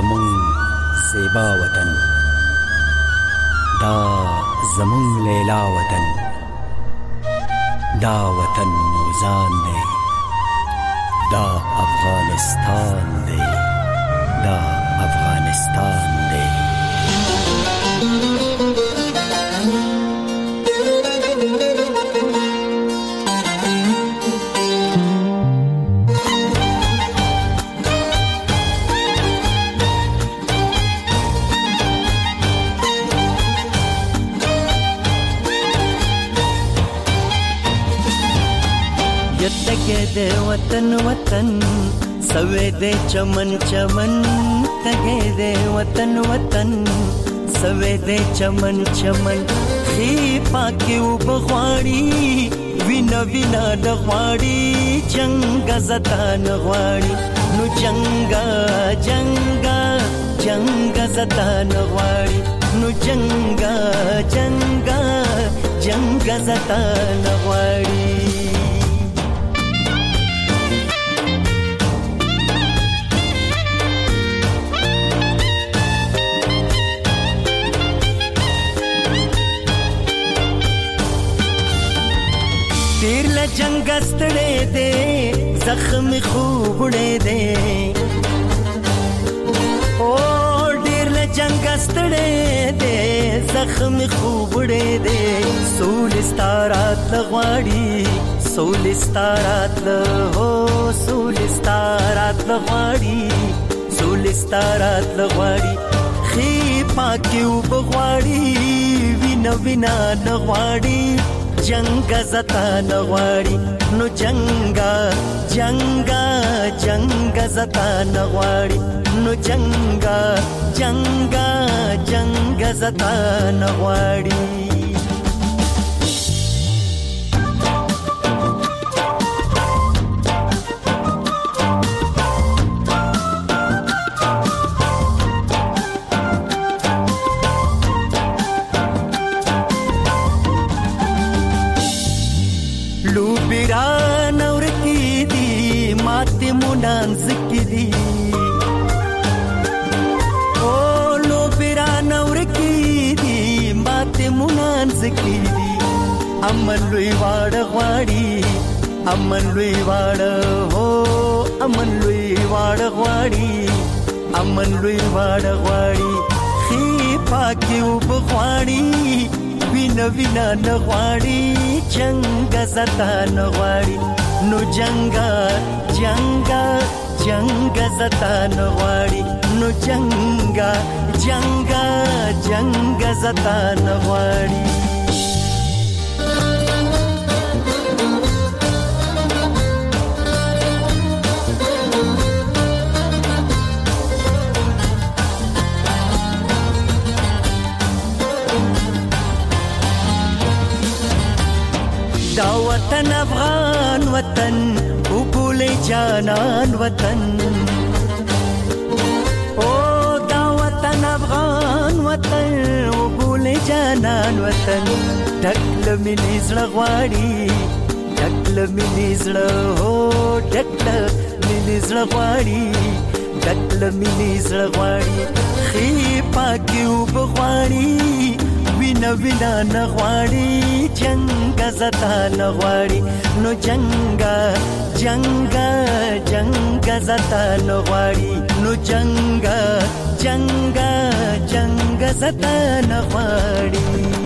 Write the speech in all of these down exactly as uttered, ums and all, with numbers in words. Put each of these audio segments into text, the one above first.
زمون زیبا وطن، دا زمون لیلا وطن، دا وطن موزان دی، دا افغانستان دی، دا افغانستان دی. تگے دے وطن وطن سوے دے چمن چمن، تگے دے وطن وطن سوے دے چمن چمن. خی پاکی و بغواړي وینا وینا نغواړي، جنگا زتا نغواړي نو جنگا جنگا جنگا زتا نغواړي نو جنگا جنگا جنگا زتا نغواړي. ډیر له جنگ ستړې دې زخم خوبړې دې، او ډیر له جنگ ستړې دې زخم خوبړې دې. سول ستارات لغواړي سول ستارات له هو سول ستارات لغواړي سول ستارات لغواړي. خي پاکي وبغواړي وینا وینا نغواړي، جنگ زتا نغواړي نو جنگا جنگا جنگ زتا نغواړي نو جنگا جنگا جنگ زتا نغواړي. منانز کلی او لو پیران اور کی دی بات منانز کلی. امن لوی واړ غواړي امن لوی واړ هو امن لوی واړ غواړي امن لوی واړ غواړي. خي پاکي وبغواړي وینا وینا نغواړي، جنگ زتا نغواړي نو جنگا جنگا جنگ زتا نغواړي نو جنگا جنگا جنگ زتا نغواړي. دا وطن افغان وطن وګولې جانان وطن، او دا وطن افغان وطن وګولې جانان وطن. ډکل مینې زړه غواړي ډکل مینې زړه هو ډکل مینې زړه غواړي ډکل مینې زړه غواړي. خي پاکي وبغواړي وینا وینا نغواړي، جنگ زتا نغواړي نو جنگا جنگا جنگ زتا نغواړي نو جنگا جنگا جنگ زتا نغواړي.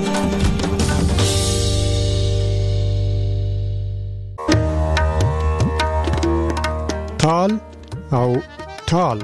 تال او ټال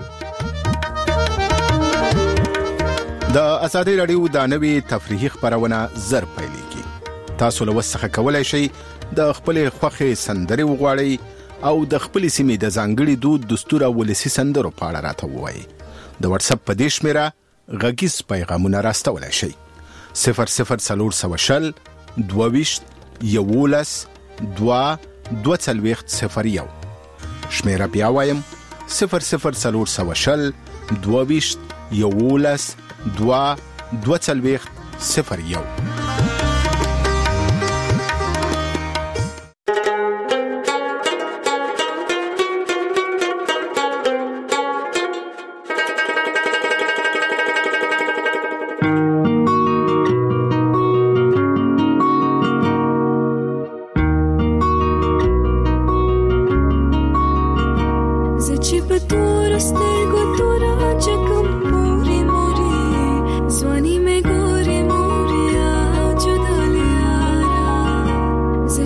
د ازادي رادیو د نوي تفریحي خبرونه زر پیلېږي. تاسو له وسخه کولای شئ د خپل خوخي سندري وغواړئ او د خپل سیمې د ځانګړي دود دستور او ولسی سندرو په اړه راته ووایئ. د واتس اپ په دې شمیره غږیز پیغامونه راستولای شئ صفر صفر څلور سوه شل دوه ویشت یولس دوه دوه څلوېښت صفر یو. شمیره بیا وایم صفر صفر څلور سوه شل دوه ویشت یولس دوه دوه څلوېښت صفر یو.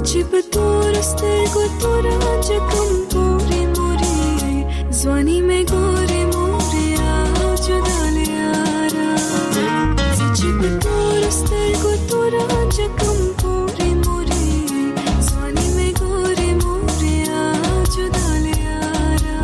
چې په تور سترګو تور چکم پورې مورې ځواني مې ګورې مورې او جدا لیارا چې په تور سترګو تور چکم پورې مورې ځواني مې ګورې مورې او جدا لیارا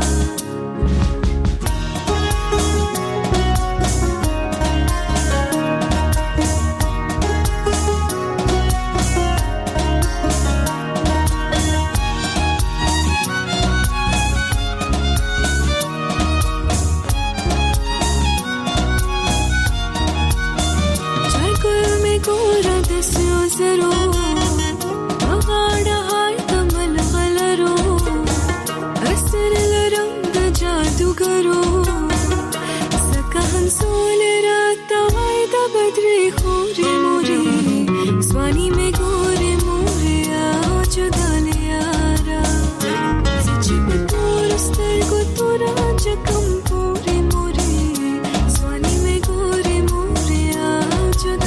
ګورا د سيو زرو اغاړه هاي کمل غلرو اثر لرم د جادوګرو سکه هنسول رات وای د بدرې خوري موري ځواني مې ګورې مورې او جدا لیارا چې په تور سترګو تور چکم پورې موري ځواني مې ګورې مورې او جدا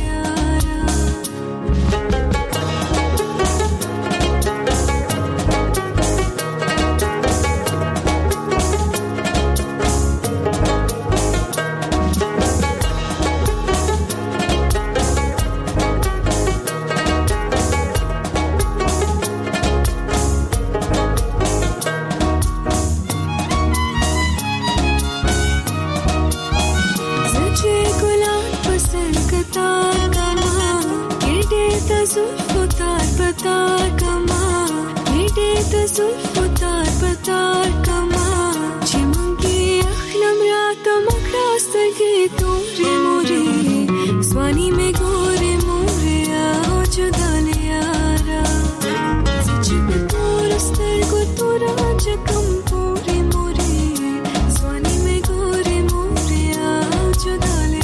زلفو تار پتار کما میډه ته زلفو تار پتار کما چې مونږه اخلم راته مخراستګي تورې مورې ځواني مې ګورې مورې او جدا لیارا چې په تور سترګو تور چکم پورې مورې ځواني مې ګورې مورې او جدا لیارا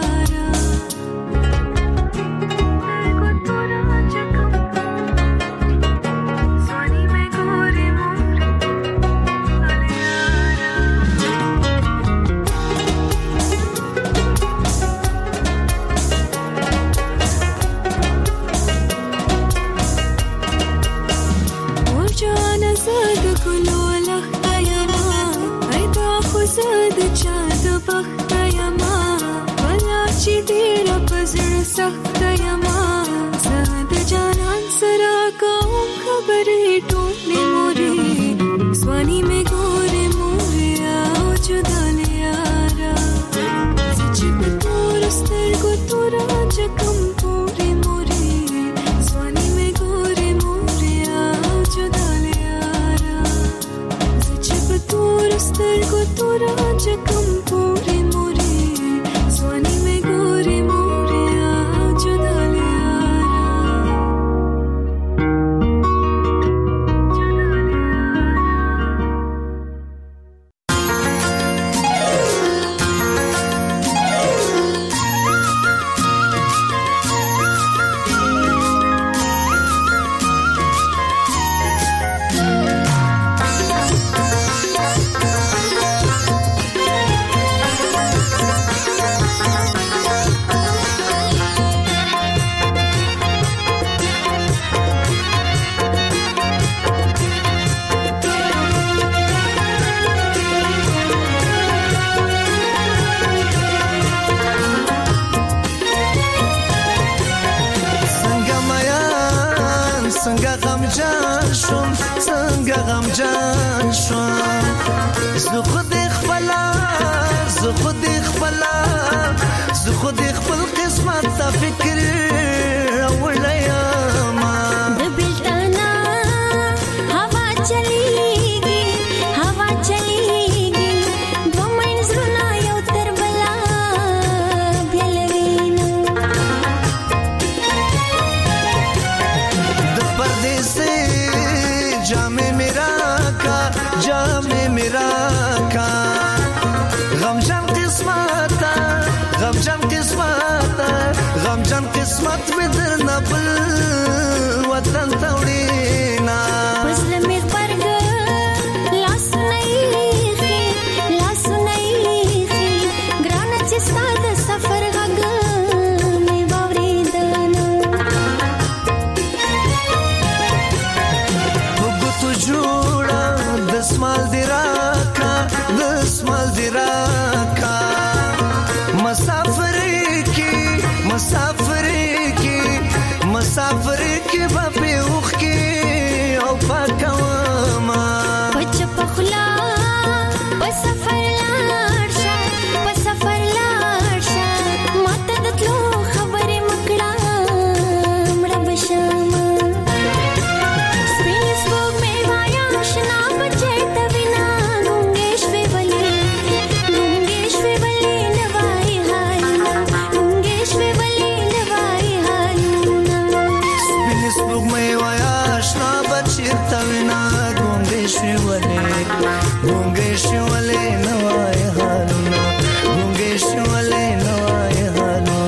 زد چا د بخت یما ولا چې ډیر پزړ سخت یما زد جانان سره کوم خبرې ټولې مورې ځواني مې ګورې مورې او جدا لیارا چې په تور سترګو تور چکم پورې مورې ځواني مې ګورې مورې او جدا لیارا چې په تور سترګو تور چکم پورې مورې ځواني مې ګورې مورې او جدا غمجان شوم زه خود خپلا زه خود خپلا زه خود خپل قسمت ته فکر وړم د بلتانا هوا چلیږي هوا چلیږي دوه منځونه یو تر بلا بیلوینو د پردیسه جامې میرا کا جامې میرا کا غمجن قسمت غمجن قسمت غمجن قسمت مې درنه بل وطن ته وړینا پسله مې پرګ لاس نه یې لاس نه یې ګران چې ساده سفر غږ مې باورېدنه وایا آشنا بچیرته وینا ګونګې شوې ولې ګونګې شوې ولې نه وایې حالونه ګونګې شوې ولې نه وایې حالونه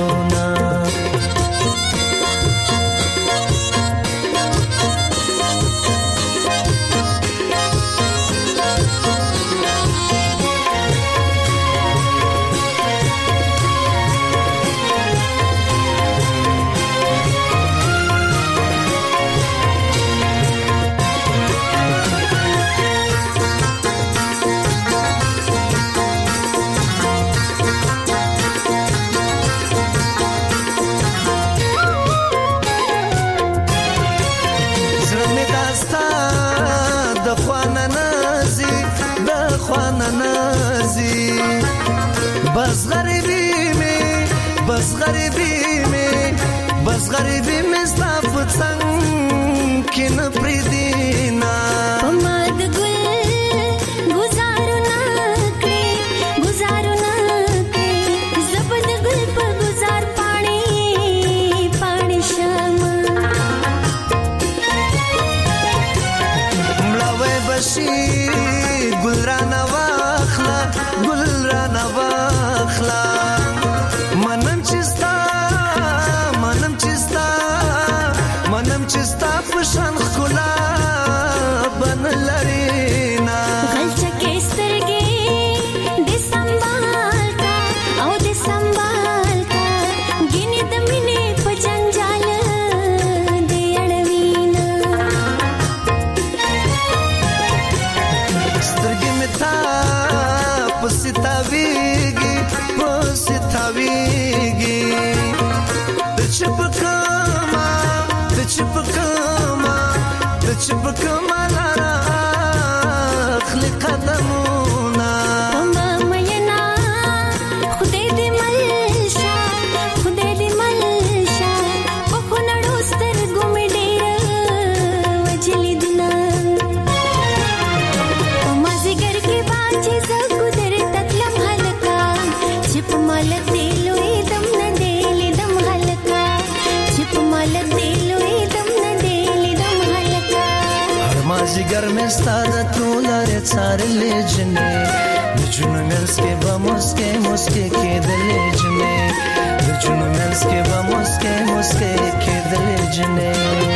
बस गरीबी में बस गरीबी में बस गरीबी में साफ संग किन प्रीदीना पमाद गुल गुजारू ना के गुजारू ना के जबद गुल पर गुजार पानी पानी शाम मलावे बशी गुलराना वाखला गुलराना वाखला मनम चिस्ता मनम चिस्ता मनम चिस्ता फशान खुला बन लरीना गलचा के स्तरगे दे संभाल का ओ दे संभाल का गिनी दमिने पजंजाल दे अड़वीना स्तरगे में था पसितावीगी पसितावीगी तचपकमा तचपकमा तचपकमा लारा अखली कदमोना पमामयना खुदे दे मलशा खुदे दे मलशा पखुनडो स्तरगो में डेर वजली दिना पमाजिगर के बाचे जगुदर तकलम हलका चिप मालक दिलो दम न देली दम हलका चिप मालक दिलो दम न देली दम हलका माजिगर में स्तादा तोलारे सारे लेजने जुन मेंस के बमुस्के मुस्के के दलेजने जुन मेंस के बमुस्के मुस्के के दलेजने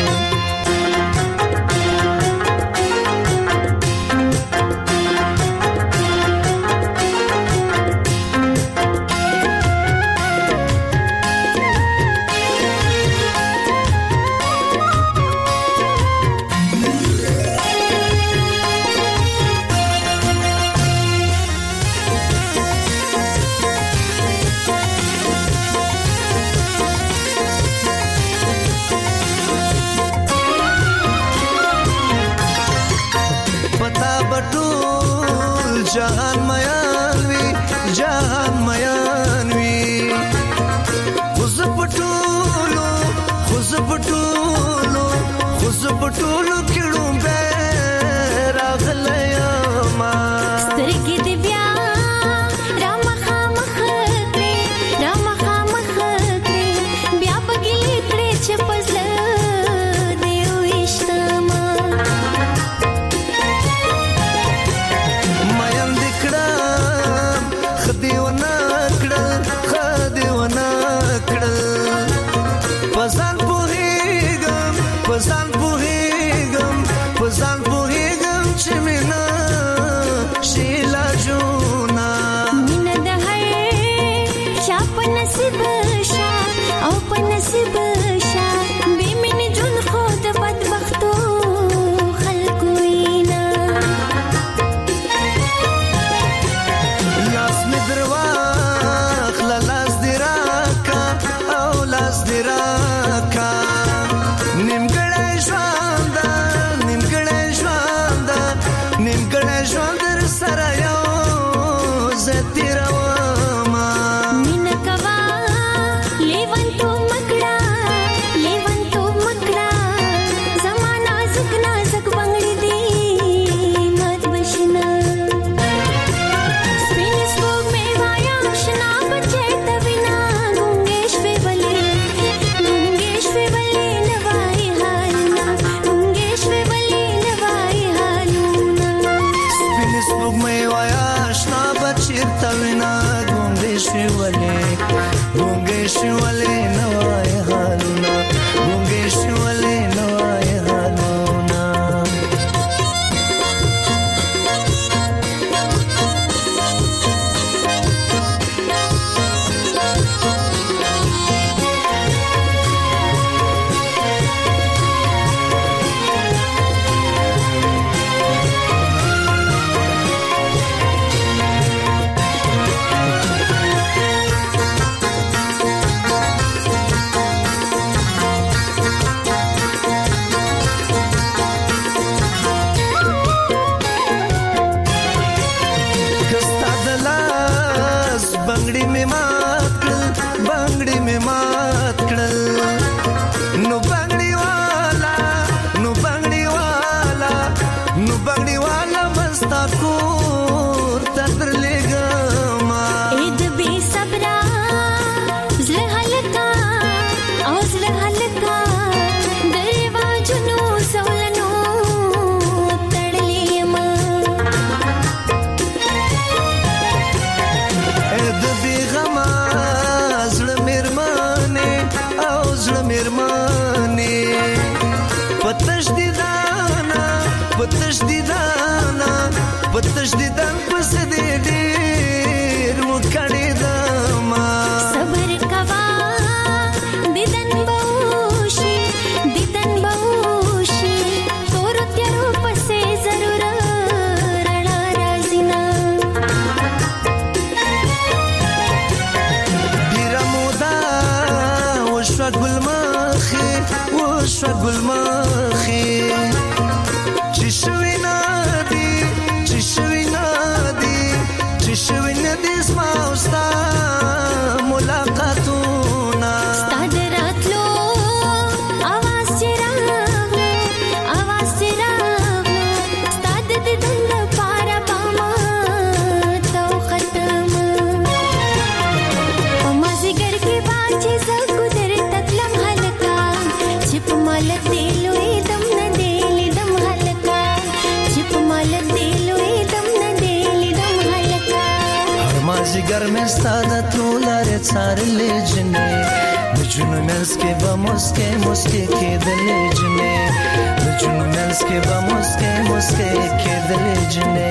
जहान मयानवी जहान मयानवी खुश पटूलो खुश पटूलो खुश पटूलो किड़ू बे रागलयमा स्तरगी दिव्या राम खाम खरे राम खाम खरे ब्या बगिली कडे छपजल देव इष्टमा खदीवना कडल खदीवना कडल पसान पुहीगम पसान पुहीगम पसान पुहीगम चिमिना शीला जूना मिन दहर शाप नसीब शा औ पनसीब शा बेमिन जुन खुद बदबख्तो खलकुइना निमगड़े श्वांदा निमगड़े श्वांदा जिगर में स्तादा तोलारे चारले जने जुनू मेंस के बमुस्के मुस्के के दले जने जुनू मेंस के बमुस्के मुस्के के दले जने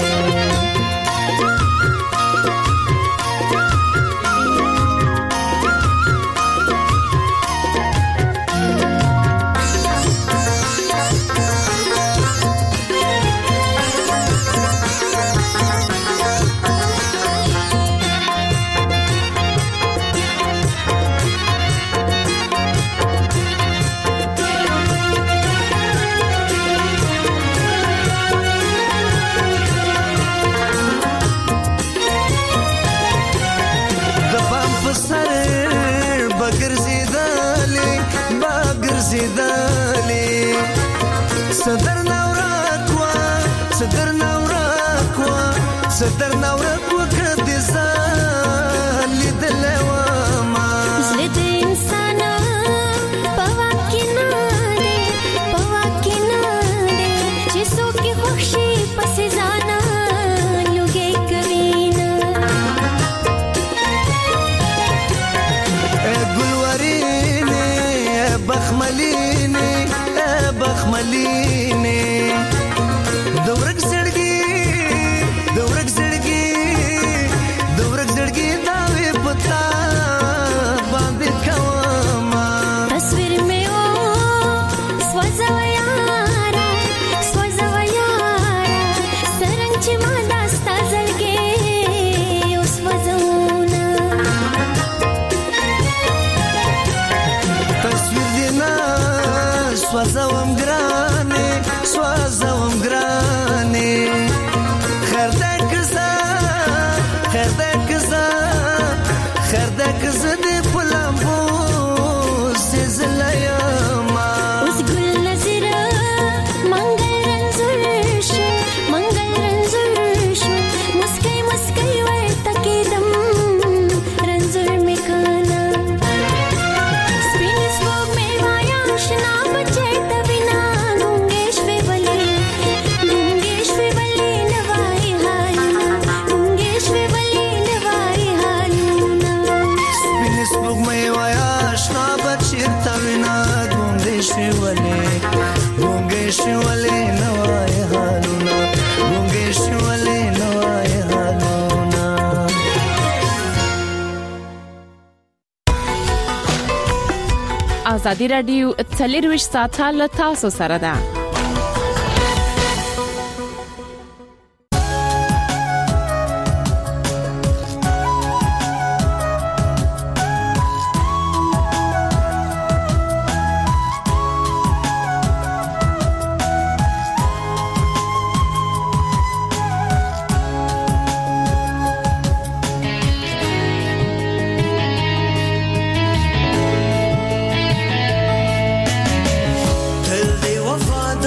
صدر نورکوا صدر نورکوا صدر نورکوا کدی زال لیدلوا ما زلد انسان پواکینا دے پواکینا دے جسو کی خوشی پس زانا لوگے کرینا اے گلورینے اے بخملینے اے بخملینے دورک زړګي دورک زړګي دورک زړګي دا وی پتا باندې کوما تصویر مې او سوځو یارا سوځو یارا سرنګ چې ما داستا زړګي او سوځونا تصویر دې نه سوځوم ګرانه سوځوم ګرانه خیر دې کزا خیر دې کزا خیر دې کزا دې پلمبو سزلايما اوس ګل نظر منګل رنزور شو منګل رنزور شو مسکای مسکای ورته کېدم رنزور مې کانا سپینس وګ مې وایا شنا بچې ته بنا ګونګېش وی بلې ګونګېش وی بلې نوای حالنا ګونګېش وی بلې نوای حالنا سپینس بوګ مې وایا شنا بچې ته وینا ګونګې شي ولې ګونګې شي ولې نوای حالونه ګونګې شي ولې نوای حالونه ازادي رادیو څلرویشت ساعته له تاسو سره ده. تل دی وفادار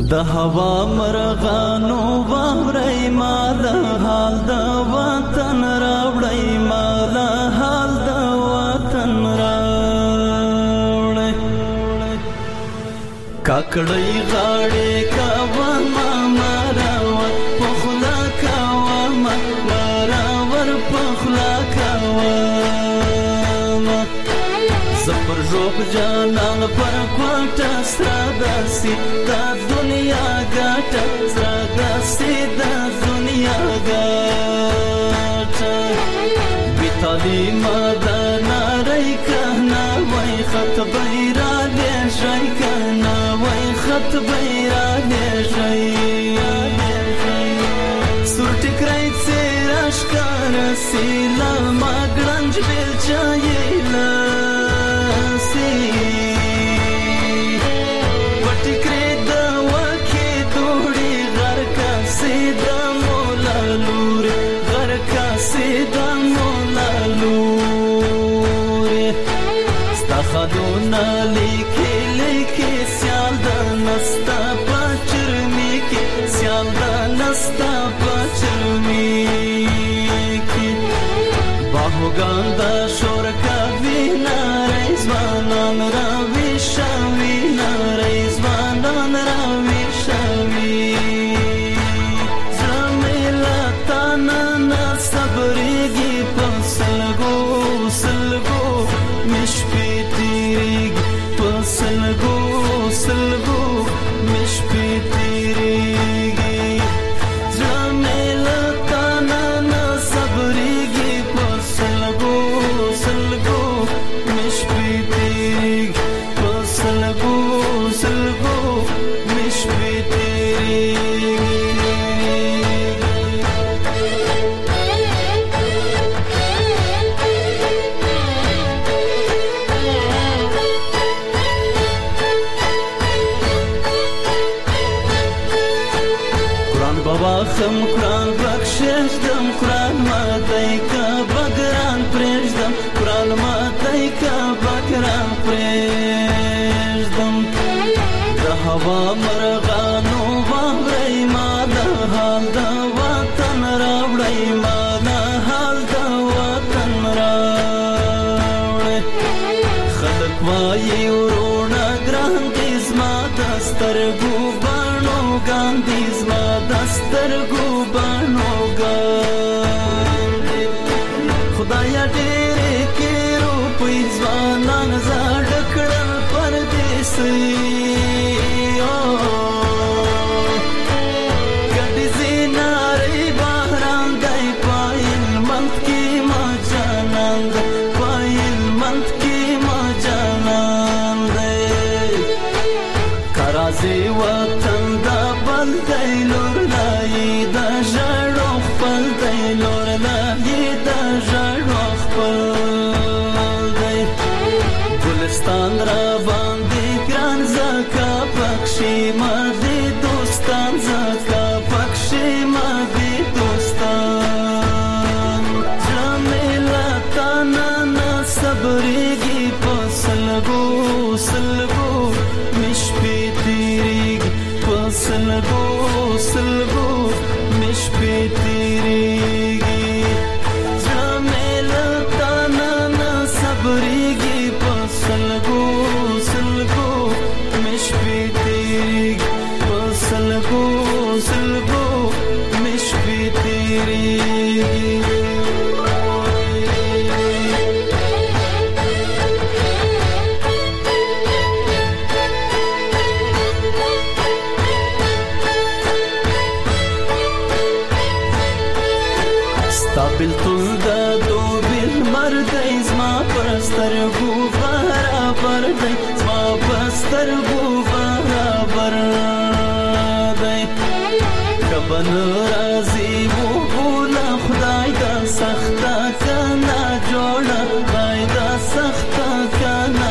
د هوا مرغانو واورئ ما د حال د وطن راوړئ ما د حال د وطن راوړئ کاکړۍ غاړې کاوه ما مراور پخلا کاوه ما مراور پخلا کاوه زپر روب جانان پر کوټه سره داسي دا دنیا ګټه سره داسي دا دنیا ګټه بي تعلیمه دا نارۍ کنه وای خط بیره لېږئ کنه وای خط بیره لېږئ سور ټکری څېره ښکاره سي له ما ګړنج بېلچه یې له خدونا لیکي لیکي سیال د نستا پچرمی کې سیال د نستا پچرمی کې باهوګان د شور کوي نارې ځوانان راوي شوي نارې ځوانان راوي شوي زميلا تانا نه صبرېږي په سلګو سلګو مشپې سلگو سلگو مش پی تیریگی زمیلا تانا نا صبریگی پر سلگو سلگو مش پی تیریگی پر سلگو سلگو مش پی تیریگی خم قرآن بخششدم قرآن ماتای کا بگران پریشدم قرآن ماتای کا بگران پریشدم د هوا مرغانو واورئ ما د حال د وطن راوړئ ما د حال د وطن راوړئ خلک وایي وروڼه ګران دي زما د سترګو باڼو ګان دي زما د سترګو باڼو ګان دي خدایا ډېرې کې روپۍ ځوانان زاړه کړل پردیسۍ ګډې زینارې باران دی په هلمند کې ما جانان دی په هلمند کې ما جانان دی کرازې وطن دا بل دی لور لایي د ژړو خپل دی لور لایي د ژړو خپل دی ګلستان را باندې ګران زکه پکښې ما دې دوستان زکه پکښې ما دې دوستان زړه مې له تانه نه صبرېږي په سلګو سلګو مې شپې تېرېږي په سلګو سلګو مې شپې تېرېږي زړه مې له تانه نه صبرېږي په سلګو سلګو مې شپې تېرېږي په سلګو سلګو مې شپې تېرېږي بلتون دا دو بیل مردی زما پسترگو برابر دی زما پسترگو برابر دی کبن رازی و بولا خدای دا سختا کنا جوڑا خدای دا سختا کنا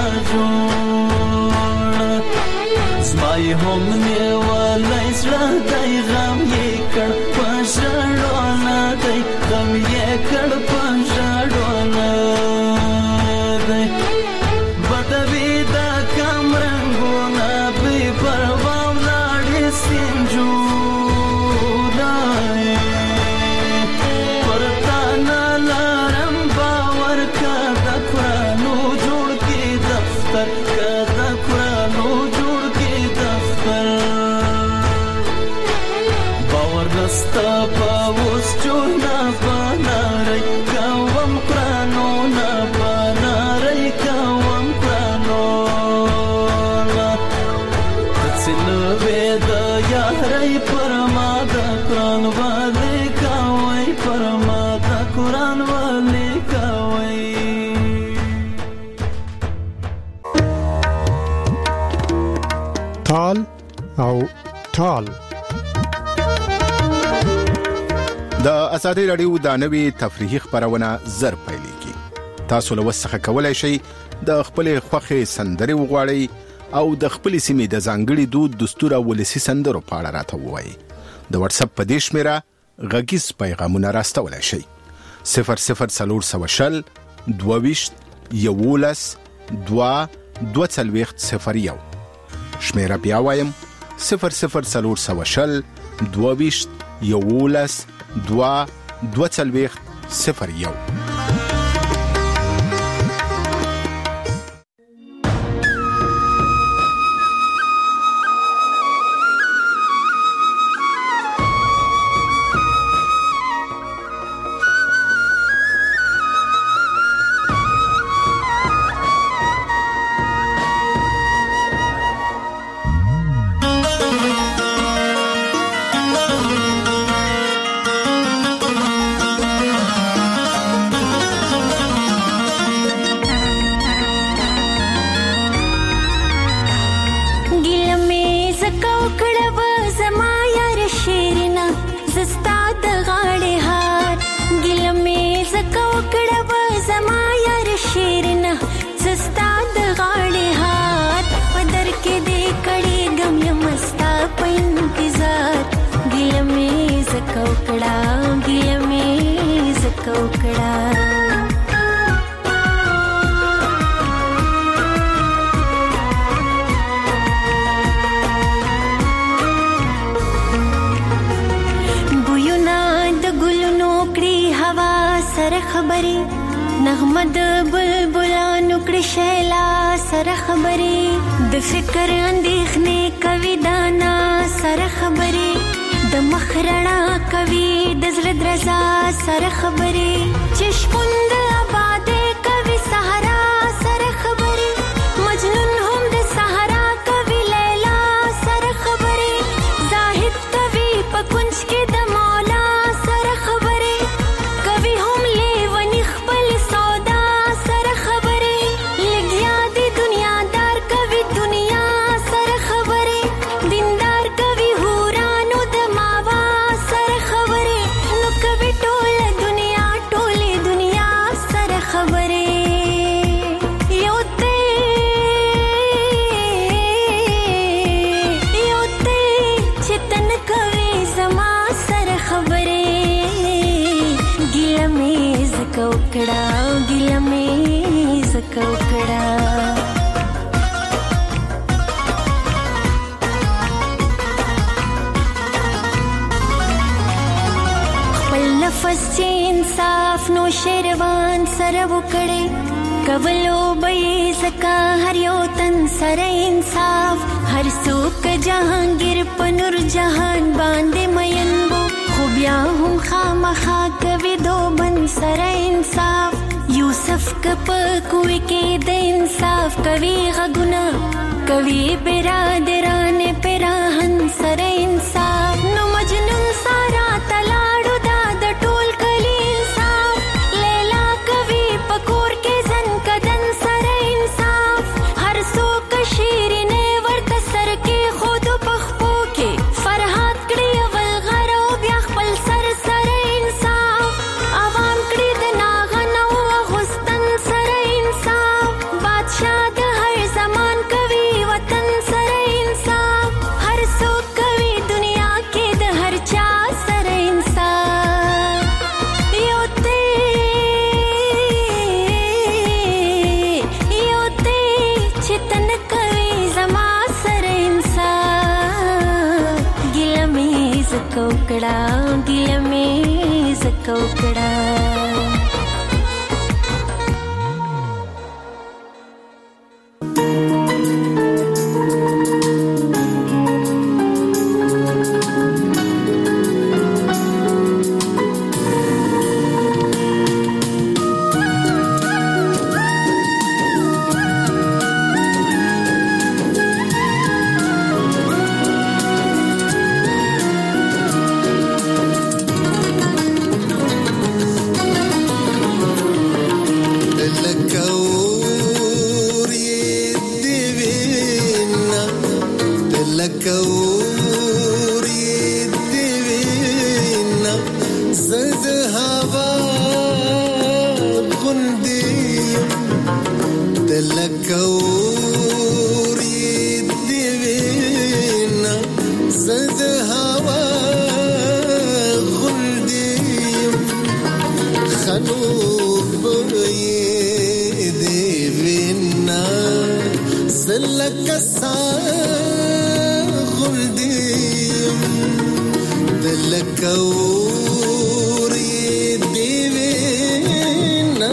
جوڑا زمای هم نیوالی زړه دی غم یې کړ په ژړو نه دی غم یې کړ په ژړو نه دی بدوي دا کم رنګونه بې پروا ولاړې سي وای پرمادا قرآن والی کوي پرمادا قرآن والی کوي. تال او ټال. د ازادي رادیو د نوي تفریحي خبرونه زر پیلېږي. تاسو له وسخه کولای شئ د خپل خوخي سندري وغواړئ او د خپل سیمې د ځانګړي دود دستور او ولسی سندرو په اړه راته ووایئ. د واتس اپ په دې شمیره غږیز پیغامونه راستولای شئ. صفر صفر څلور سوه شل دوه ویشت یولس دوه دوه څلوېښت صفر یو. شمیره بیا وایم صفر صفر څلور سوه شل دوه ویشت یولس دوه دوه څلوېښت صفر یو. نغمد بلبلانو کړي شیلا سره خبرې د فکر اندېښنې کوي دانا سره خبرې د مخ رڼا کوي د زړه درزا سره خبرې چې شپون د آبادې کوي صحرا سره خبرې مجنون هم د صحرا کوي لیلا سره خبرې زاهد کوي په کنج کې د مولا سره خبرې کوي هم لیونی خپل کوکڑا ګیله مې ز کوکڑا خپل نفس چې انصاف نو شیروان سره وکړي کولو به زکا هر یو تن سره انصاف هر څوک جهانگیر په نور جهان باندې مین بو خو بیا هم خامخا کوي دو بن سره انصاف یوسف کپ کوي کې د انصاف کوي غږونه کوي برادران پراهن سره انصاف نو مجنون سارا تلاړو دا د ټول کلی انصاف لیلا کوي پکور کې زن کدن سره انصاف هر څوک شیرینه ورته سر کې خود پخپو کې فرحات کړي اول غرو بیا خپل سر سره انصاف عوام کړي د ناغنو غستن سره انصاف بادشاہ د هر زمان کوي وطن سره انصاف هر څوک کوي دنیا کې د هر چا سره انصاف یو ته یو ته چې تن کوي زما سره انصاف ګیله مې ز کوکڑا ګیله مې ز کوکڑا اور دی وینا زد هوا غلدیم خنوب دی وینا زلک سا غلدیم دلک اور دی وینا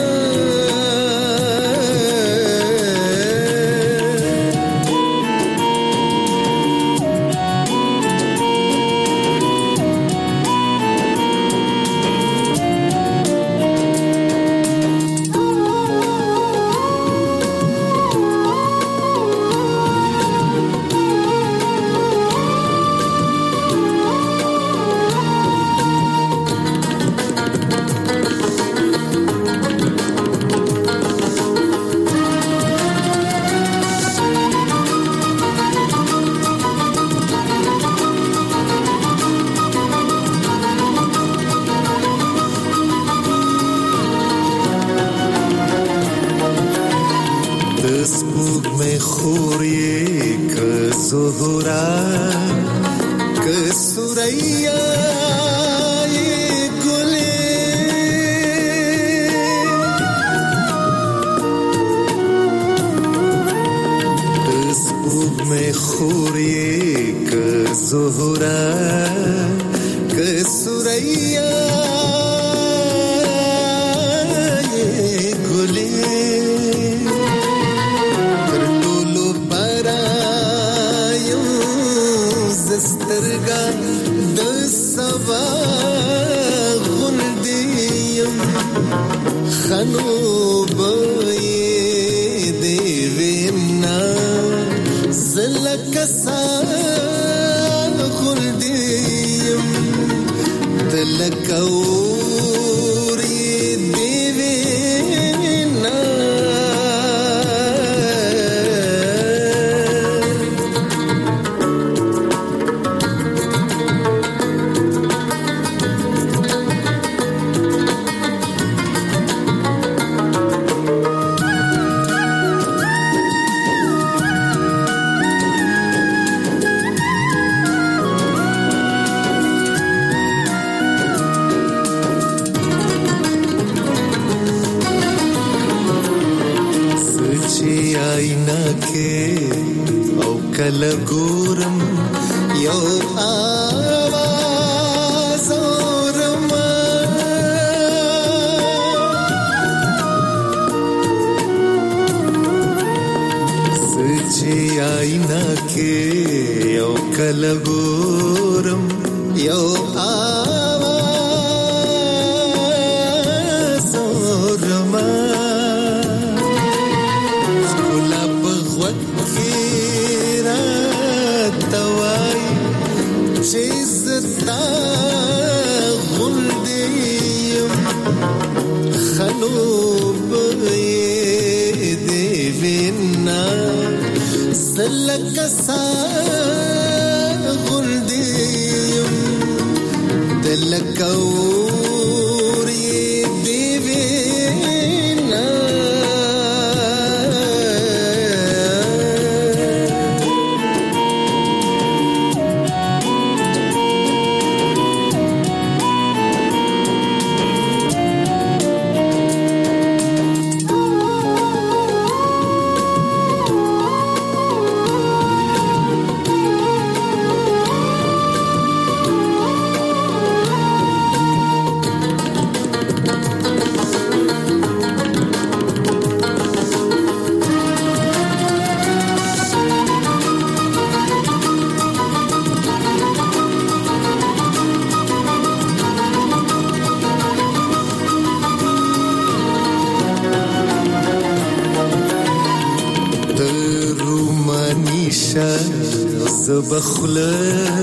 بخله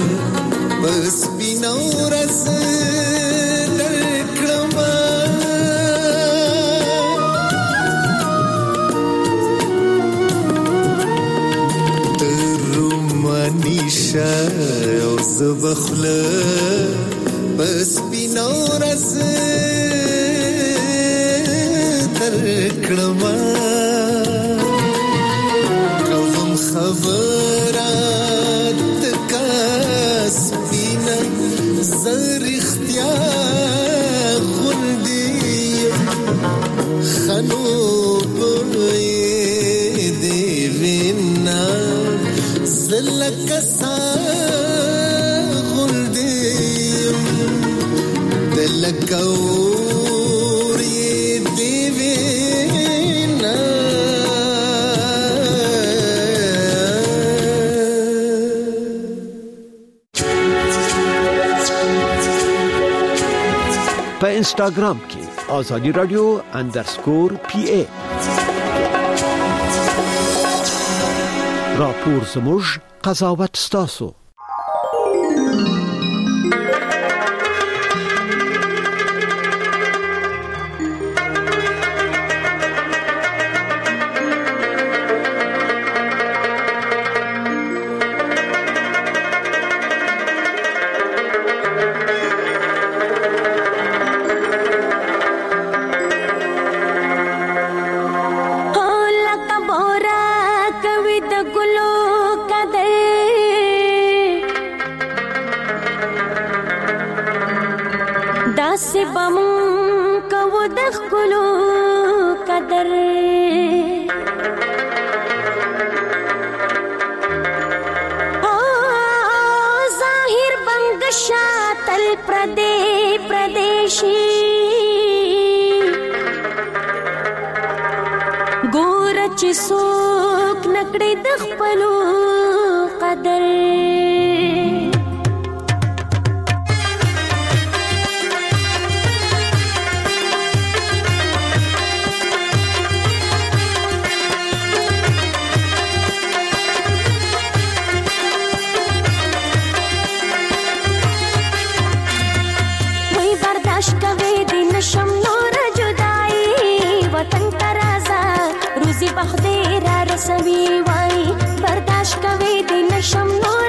بس بینورس درکړم ترومانیشه او زبخله بس بینورس درکړم زلک سا غلدیم دلک اوری دیوینا په انسټاګرام کې آزادی رادیو انډرسکور پی ای راپور زموږ قضاوت ستاسو داسې بمون کوو د ښکلو قدر ظاهر بنګ شاتل پردې پردیشي ګور چې څوک نکړي د خپلو قدر بخدای را رسوي وای برداشت کوي د نشم نو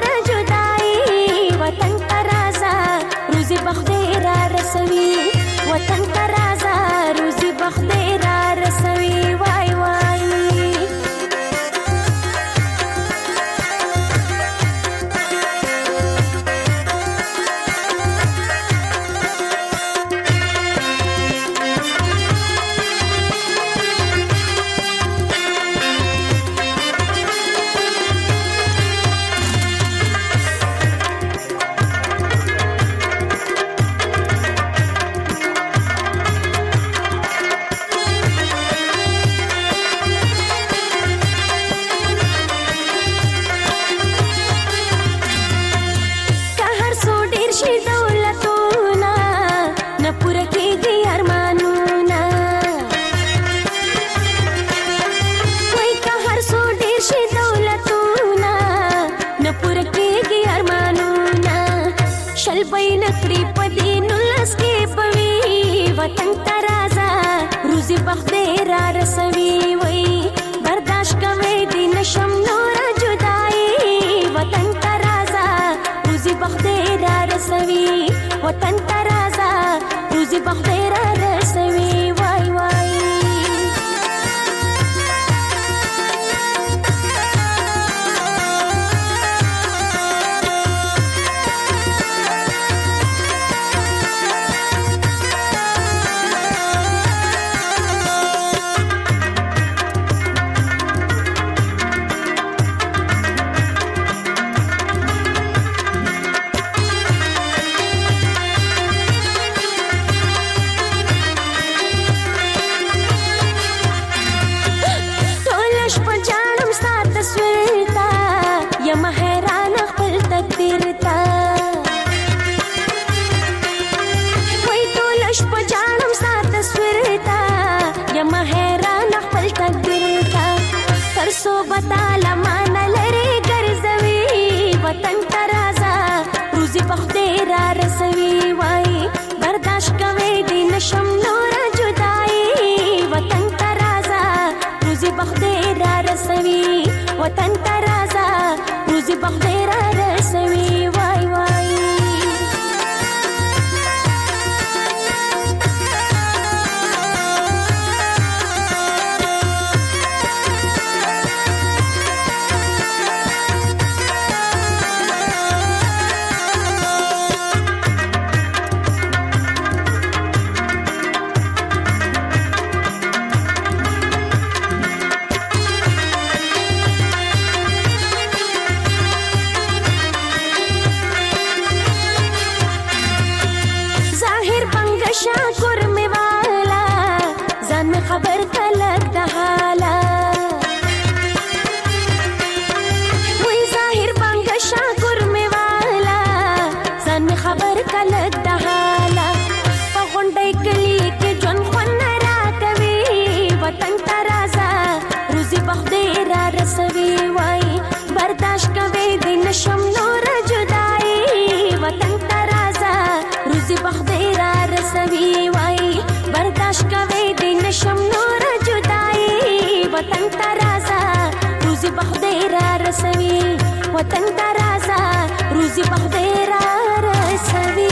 خدای را رسوي وطن ته راځه روزي په خدای را رسوي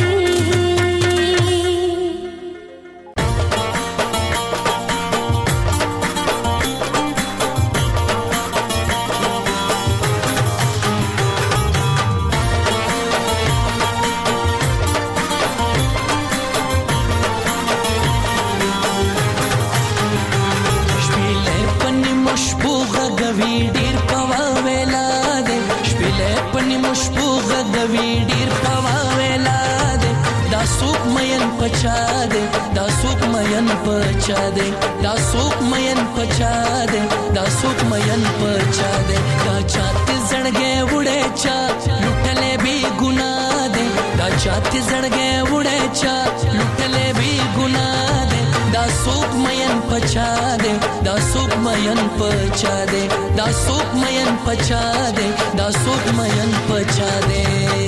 पचा दे दासुक मयन पचा दे दासुक मयन पचा दे दासुक मयन पचा दे दा चाते जड़गे उड़े चा लुटले भी गुना दे दा चाते जड़गे उड़े चा लुटले भी गुना दे दासुक मयन पचा दे दासुक मयन पचा दे दासुक मयन पचा दे दासुक मयन पचा दे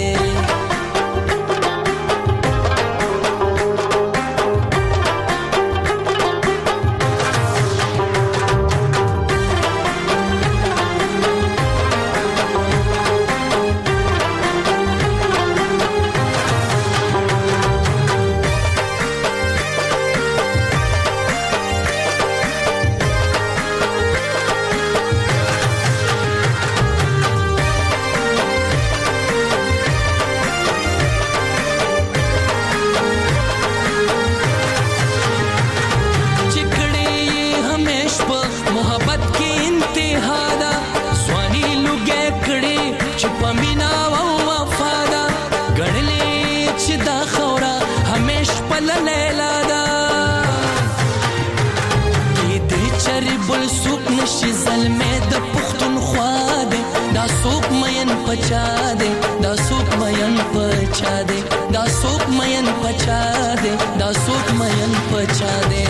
पचा दे दासुक मयन पचा दे दासुक मयन पचा दे दासुक मयन पचा दे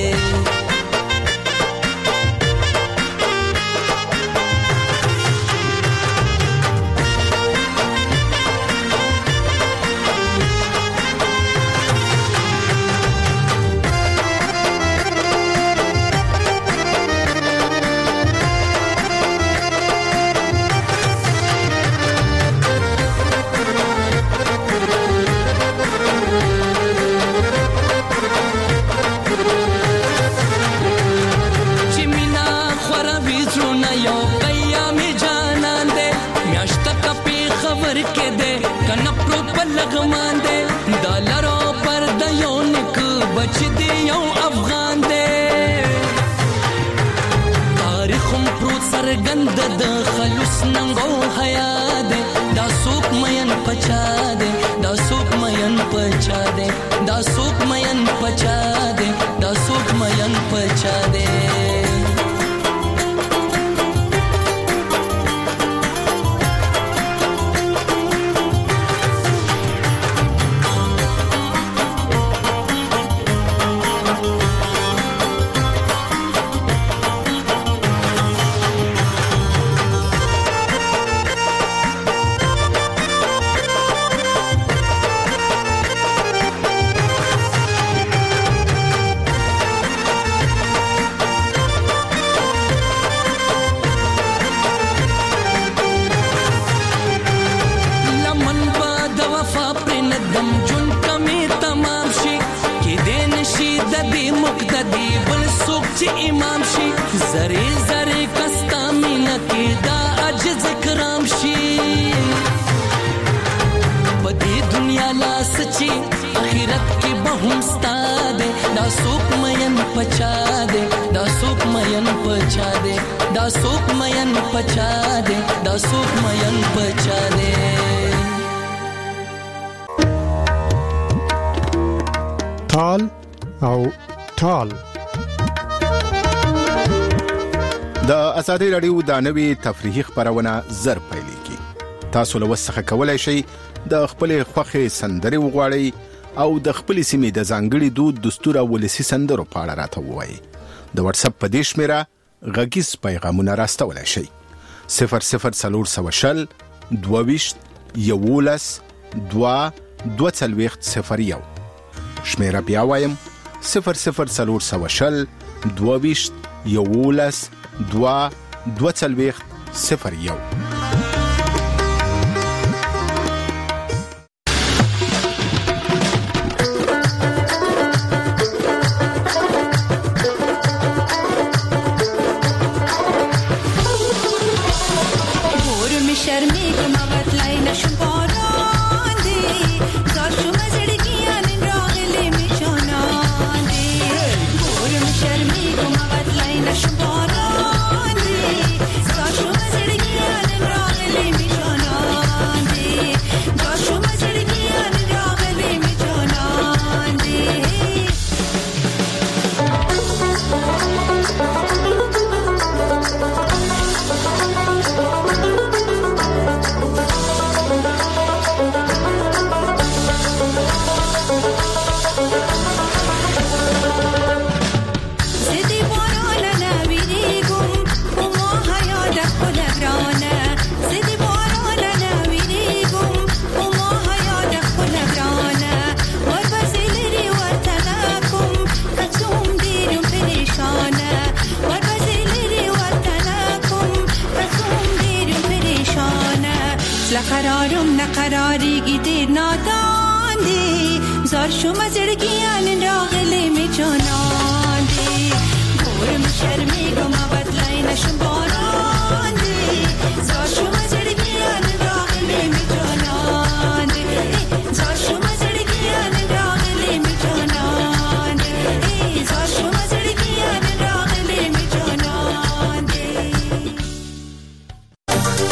تال او تال د ازادي رادیو د نوي تفریحي خبرونه زر پیلې کی تاسو له وسخه کولای شئ د خپل خوخي سندري وغواړئ او د خپل سیمې د ځانګړي دود دستور او ولسی سندرو په اړه راته ووایئ د واتس اپ په دې شمیره غږیز پیغامونه راستولای شئ صفر صفر څلور سوه شل دوه یولس دوه دوه څلوېښت صفر یو شمیره بیا وایم صفر صفر څلور سوه شل دوه یولس دوه دوه څلوېښت صفر یو. قرارم نقراری گیدیر نادان دی زار شما زرگیان راغلی می جانان دی گورم شرمی گم آباد لاینشم باران